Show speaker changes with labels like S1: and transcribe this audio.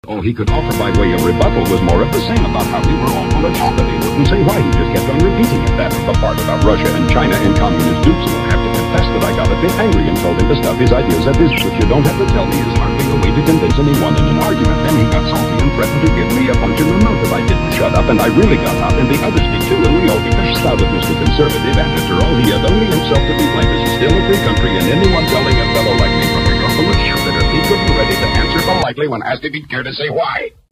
S1: All he could offer by way of rebuttal was more of the same about how we were all full of chocolate. He wouldn't say why, he just kept on repeating it. That the part about Russia and China and communist dupes. And I have to confess that I got a bit angry and told him to stop his ideas at this, which you don't have to tell me is hardly a way to convince anyone in an argument. Then he got salty and threatened to give me a punch in the mouth if I didn't shut up, and I really got hot, and the others did too, and we all pissed out of Mr. Conservative, and after all, he had only himself to be blamed. This is still a free country, and anyone telling a fellow like me from the Gulf of shit that he couldn't ready to answer politely when asked if he'd care to say why.